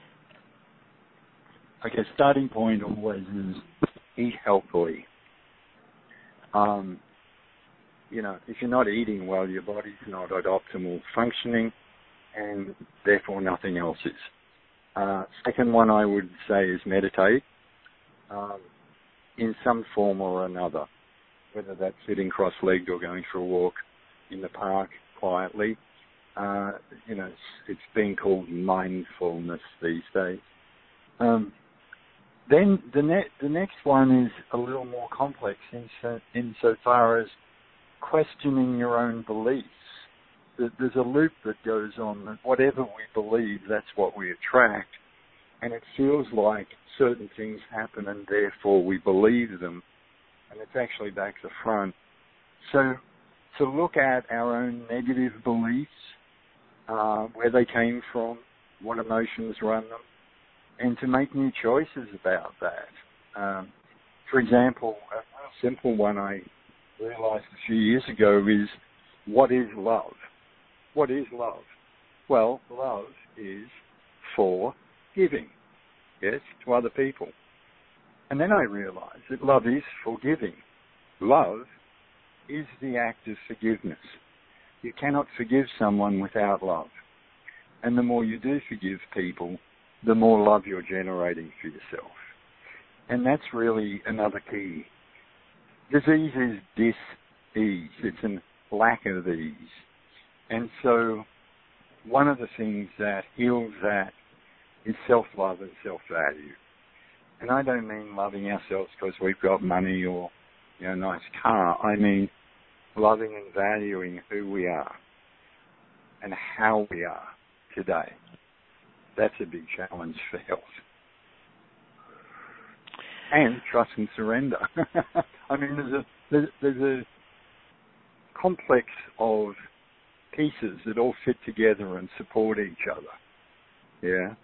Speaker 2: Okay, starting point always is eat healthily. Um, you know, if you're not eating well, your body's not at optimal functioning, and therefore nothing else is. Uh, second one I would say is meditate. Um, in some form or another, whether that's sitting cross-legged or going for a walk in the park quietly. Uh, you know, it's, it's being called mindfulness these days. Um, then the, ne- the next one is a little more complex in so, insofar as questioning your own beliefs. There's a loop that goes on that whatever we believe, that's what we attract. And it feels like certain things happen and therefore we believe them, and it's actually back to front. So to look at our own negative beliefs, uh, where they came from, what emotions run them, and to make new choices about that. Um, for example, a simple one I realized a few years ago is, what is love? What is love? Well, love is for giving, yes, to other people. And then I realized that love is forgiving. Love is the act of forgiveness. You cannot forgive someone without love. And the more you do forgive people, the more love you're generating for yourself. And that's really another key. Disease is dis-ease. It's a lack of ease. And so one of the things that heals that is self-love and self-value. And I don't mean loving ourselves because we've got money or, you know, a nice car. I mean loving and valuing who we are and how we are today. That's a big challenge for health. And trust and surrender. I mean, there's a there's, there's a complex of pieces that all fit together and support each other. Yeah.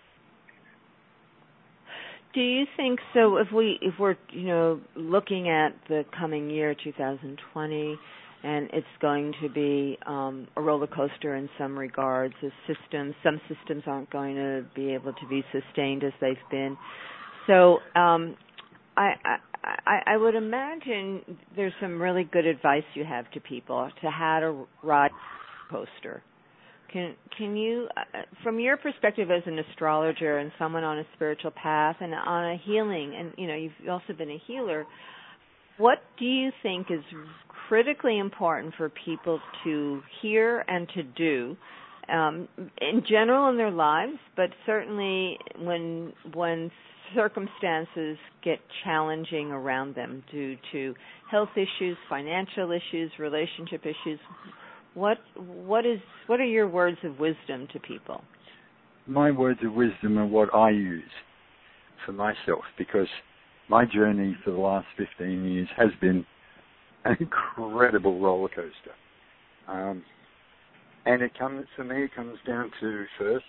Speaker 1: Do you think so? If we if we're you know looking at the coming year, two thousand twenty, and it's going to be um, a roller coaster in some regards. The systems, some systems aren't going to be able to be sustained as they've been. So um, I, I I would imagine there's some really good advice you have to people to how to ride a coaster. Can can you, uh, from your perspective as an astrologer and someone on a spiritual path and on a healing, and you know you've also been a healer, what do you think is critically important for people to hear and to do, um, in general in their lives, but certainly when when circumstances get challenging around them due to health issues, financial issues, relationship issues? What what is what are your words of wisdom to people?
Speaker 2: My words of wisdom are what I use for myself, because my journey for the last fifteen years has been an incredible roller coaster. Um, and it comes, for me, it comes down to, first,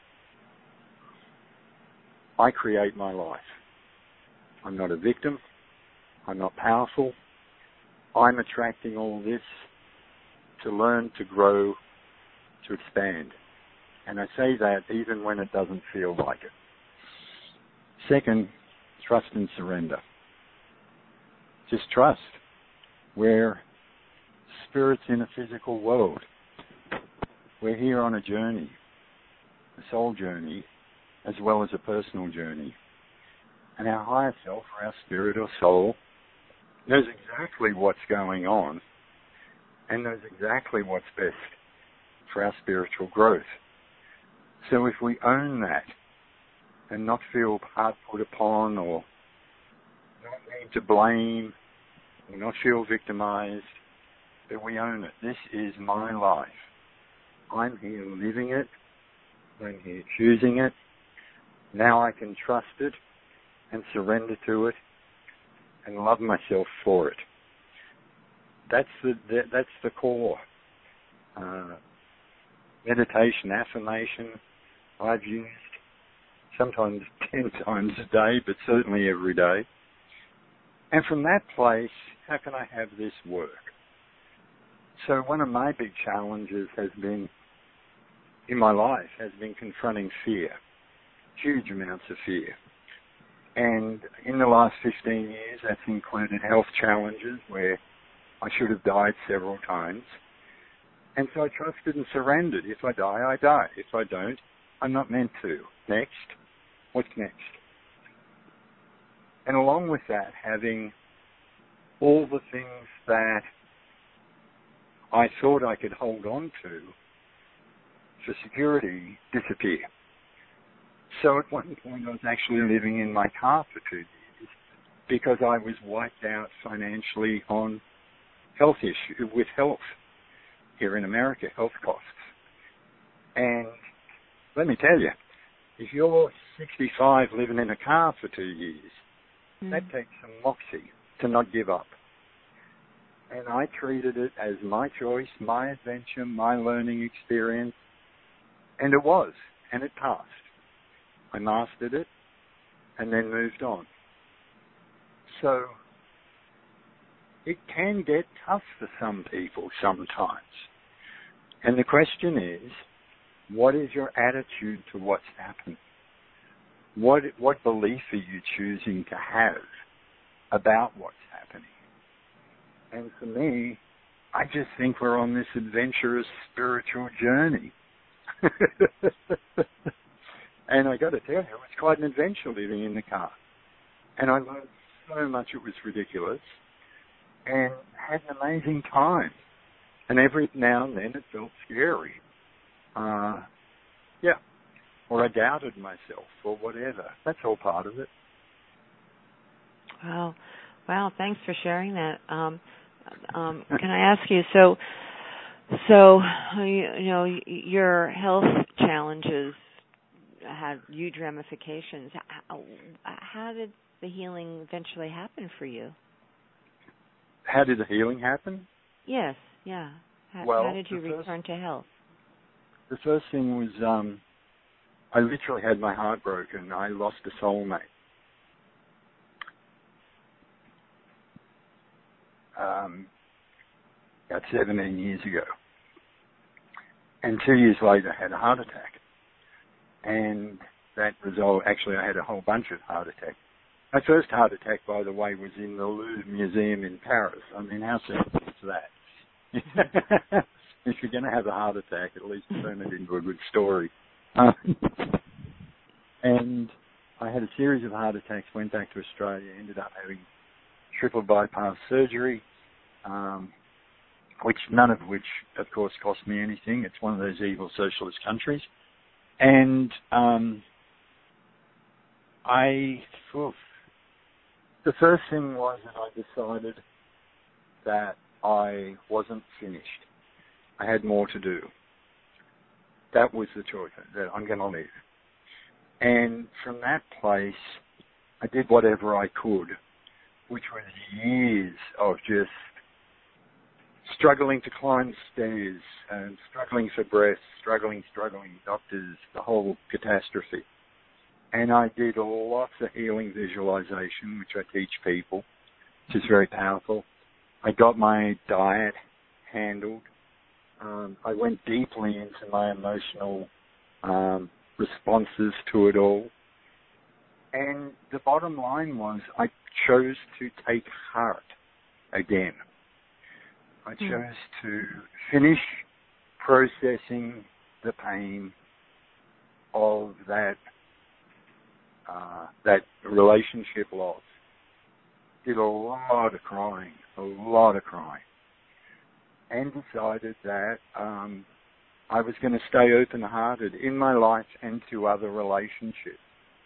Speaker 2: I create my life. I'm not a victim. I'm not powerful. I'm attracting all this to learn, to grow, to expand. And I say that even when it doesn't feel like it. Second, trust and surrender. Just trust. We're spirits in a physical world. We're here on a journey, a soul journey, as well as a personal journey. And our higher self, or our spirit or soul, knows exactly what's going on and knows exactly what's best for our spiritual growth. So if we own that and not feel hard put upon or not need to blame or not feel victimized, that we own it. This is my life. I'm here living it. I'm here choosing it. Now I can trust it and surrender to it and love myself for it. That's the that's the core. Uh, meditation, affirmation, I've used sometimes ten times a day, but certainly every day. And from that place, how can I have this work? So one of my big challenges has been, in my life, has been confronting fear, huge amounts of fear. And in the last fifteen years, that's included health challenges where I should have died several times. And so I trusted and surrendered. If I die, I die. If I don't, I'm not meant to. Next. What's next? And along with that, having all the things that I thought I could hold on to for security disappear. So at one point I was actually living in my car for two years because I was wiped out financially on health issue with health here in America, health costs. And let me tell you, if you're sixty-five living in a car for two years, mm. that takes some moxie to not give up. And I treated it as my choice, my adventure, my learning experience, and it was. and it passed. I mastered it and then moved on. So it can get tough for some people sometimes. And the question is, what is your attitude to what's happened? What what belief are you choosing to have about what's happening? And for me, I just think we're on this adventurous spiritual journey. And I got to tell you, it was quite an adventure living in the car. And I learned so much it was ridiculous and had an amazing time. And every now and then it felt scary. Uh, yeah. Or I doubted myself or whatever. That's all part of it.
Speaker 1: Wow. Wow, thanks for sharing that. Um, um, can I ask you, so, so you, you know, your health challenges had huge ramifications. How, how did the healing eventually happen for you?
Speaker 2: How did the healing happen?
Speaker 1: Yes, yeah. How,
Speaker 2: well,
Speaker 1: how did you
Speaker 2: first,
Speaker 1: return to health?
Speaker 2: The first thing was um, I literally had my heart broken. I lost a soulmate. Um, about seventeen years ago. And two years later, I had a heart attack. And that result, actually, I had a whole bunch of heart attacks. My first heart attack, by the way, was in the Louvre Museum in Paris. I mean, how simple is that? If you're going to have a heart attack, at least turn it into a good story. Um, and I had a series of heart attacks, went back to Australia, ended up having triple bypass surgery, um, which none of which, of course, cost me anything. It's one of those evil socialist countries. And um, I, oof, the first thing was that I decided that I wasn't finished. I had more to do. That was the choice, that I'm going to live. And from that place, I did whatever I could, which was years of just struggling to climb stairs and struggling for breath, struggling, struggling, doctors, the whole catastrophe. And I did lots of healing visualization, which I teach people, which is very powerful. I got my diet handled. Um, I went deeply into my emotional um, responses to it all. And the bottom line was I chose to take heart again. I chose mm. to finish processing the pain of that uh, that relationship loss. Did a lot of crying, a lot of crying. And decided that um, I was going to stay open-hearted in my life and to other relationships.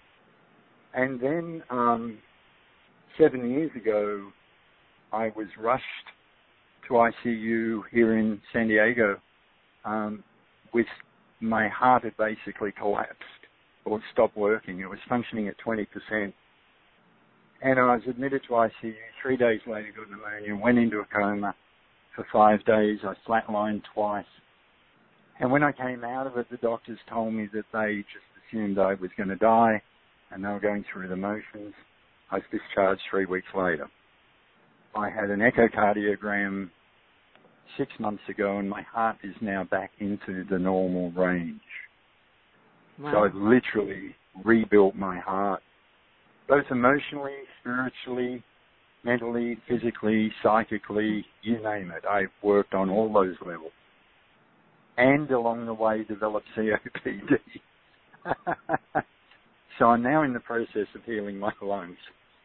Speaker 2: And then um, seven years ago, I was rushed to I C U here in San Diego um, with my heart had basically collapsed or stopped working. It was functioning at twenty percent. And I was admitted to I C U. Three days later, got pneumonia, went into a coma. For five days, I flatlined twice. And when I came out of it, the doctors told me that they just assumed I was going to die, and they were going through the motions. I was discharged three weeks later. I had an echocardiogram six months ago, and my heart is now back into the normal range. Wow. So I've literally rebuilt my heart, both emotionally, spiritually, mentally, physically, psychically, you name it. I've worked on all those levels. And along the way developed C O P D. So I'm now in the process of healing my lungs.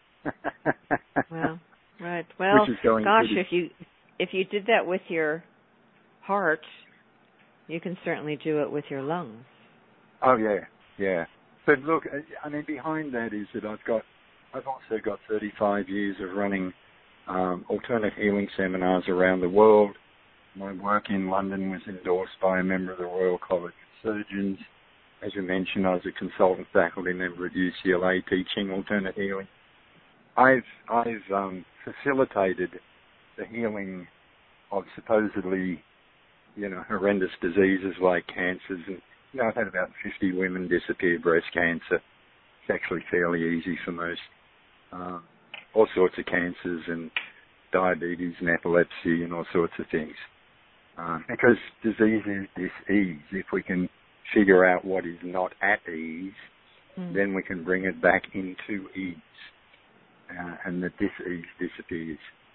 Speaker 1: Well, right. Well,
Speaker 2: Which is going
Speaker 1: gosh,
Speaker 2: pretty...
Speaker 1: if you if you did that with your heart, you can certainly do it with your lungs.
Speaker 2: Oh, yeah, yeah. But look, I mean, behind that is that I've got I've also got thirty-five years of running um, alternate healing seminars around the world. My work in London was endorsed by a member of the Royal College of Surgeons. As you mentioned, I was a consultant faculty member at U C L A teaching alternate healing. I've I've um, facilitated the healing of supposedly, you know, horrendous diseases like cancers and you know, I've had about fifty women disappear breast cancer. It's actually fairly easy for most. Um, all sorts of cancers and diabetes and epilepsy and all sorts of things. Um, because disease is dis-ease. If we can figure out what is not at ease, mm. then we can bring it back into ease. Uh, and the dis-ease disappears.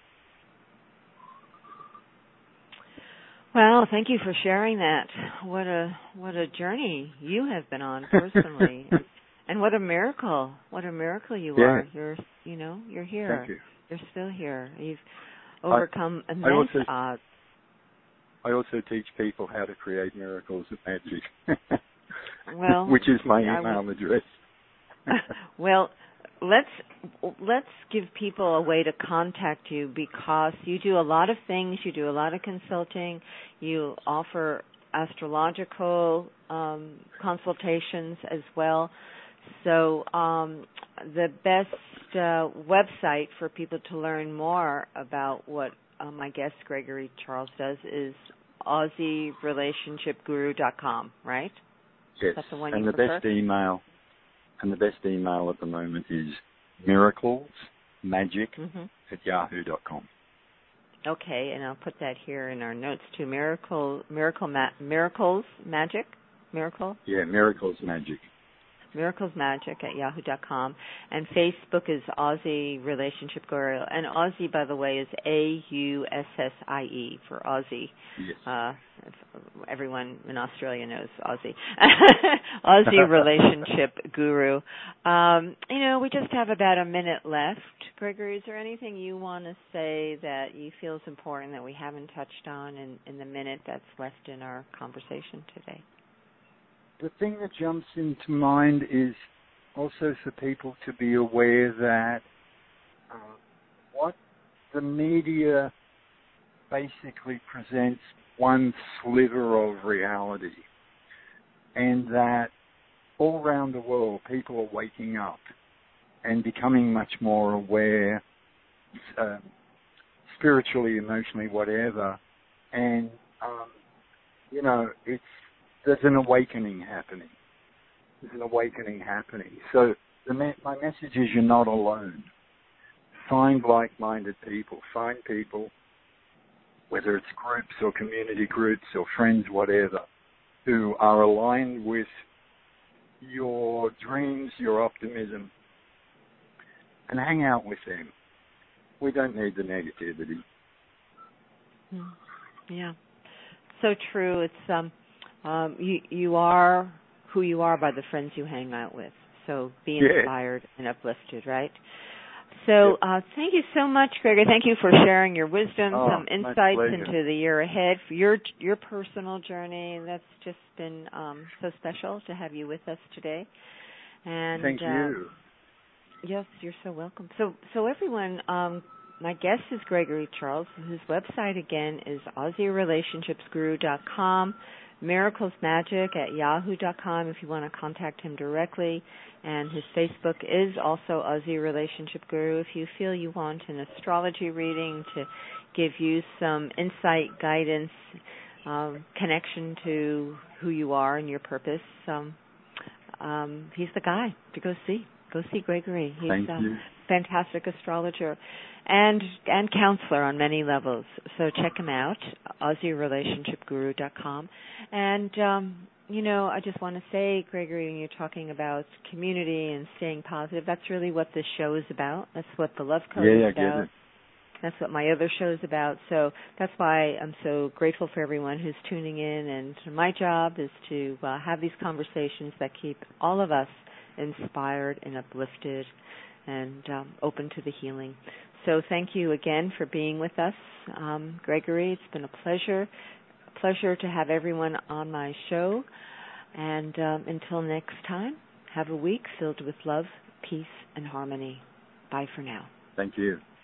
Speaker 1: Well, thank you for sharing that. What a what a journey you have been on personally, and, and what a miracle! What a miracle you
Speaker 2: yeah.
Speaker 1: are. You're you know you're here.
Speaker 2: Thank you.
Speaker 1: You're still here. You've overcome
Speaker 2: I,
Speaker 1: immense
Speaker 2: I also,
Speaker 1: odds.
Speaker 2: I also teach people how to create miracles of magic.
Speaker 1: Well,
Speaker 2: which is my email
Speaker 1: I,
Speaker 2: address.
Speaker 1: Well, let's let's give people a way to contact you, because you do a lot of things. You do a lot of consulting. You offer astrological um, consultations as well. So um, the best uh, website for people to learn more about what uh, my guest Gregory Charles does is Aussie Relationship Guru dot com, right?
Speaker 2: Yes,
Speaker 1: That's the one
Speaker 2: and
Speaker 1: you
Speaker 2: the
Speaker 1: prefer?
Speaker 2: best email, and the best email at the moment is miraclesmagic mm-hmm. at yahoo dot com.
Speaker 1: Okay, and I'll put that here in our notes too. Miracle, miracle, ma- miracles, magic, miracle.
Speaker 2: Yeah, miracles magic.
Speaker 1: Miracles Magic at yahoo dot com, and Facebook is Aussie Relationship Guru. And Aussie, by the way, is A U S S I E for Aussie.
Speaker 2: Yes.
Speaker 1: Uh, everyone in Australia knows Aussie. Aussie Relationship Guru. Um, you know, we just have about a minute left. Gregory, is there anything you want to say that you feel is important that we haven't touched on in, in the minute that's left in our conversation today?
Speaker 2: The thing that jumps into mind is also for people to be aware that uh, what the media basically presents one sliver of reality, and that all around the world people are waking up and becoming much more aware, uh, spiritually, emotionally, whatever, and um, you know, it's there's an awakening happening. There's an awakening happening. So the me- my message is you're not alone. Find like-minded people. Find people, whether it's groups or community groups or friends, whatever, who are aligned with your dreams, your optimism, and hang out with them. We don't need the negativity.
Speaker 1: Yeah. So true. It's um Um, you you are who you are by the friends you hang out with. So be inspired yeah. and uplifted, right? So yep. uh, thank you so much, Gregory. Thank you for sharing your wisdom,
Speaker 2: oh,
Speaker 1: some insights into the year ahead, for your your personal journey. That's just been um, so special to have you with us today. And
Speaker 2: thank
Speaker 1: uh,
Speaker 2: you.
Speaker 1: Yes, you're so welcome. So so everyone, um, my guest is Gregory Charles. His website again is Aussie Relationships Guru dot com. Miracles Magic at yahoo dot com if you want to contact him directly. And his Facebook is also Aussie Relationship Guru. If you feel you want an astrology reading to give you some insight, guidance, um, connection to who you are and your purpose, um, um, he's the guy to go see. Go see Gregory. He's
Speaker 2: Thank
Speaker 1: a
Speaker 2: you.
Speaker 1: fantastic astrologer and and counselor on many levels. So check him out, Aussie Relationship Guru dot com. And, um, you know, I just want to say, Gregory, when you're talking about community and staying positive, that's really what this show is about. That's what the Love Code
Speaker 2: yeah,
Speaker 1: is about.
Speaker 2: I get it.
Speaker 1: That's what my other show is about. So that's why I'm so grateful for everyone who's tuning in. And my job is to uh, have these conversations that keep all of us inspired and uplifted and um, open to the healing. So thank you again for being with us, um, Gregory. It's been a pleasure, a pleasure to have everyone on my show. And um, until next time, have a week filled with love, peace, and harmony. Bye for now.
Speaker 2: Thank you.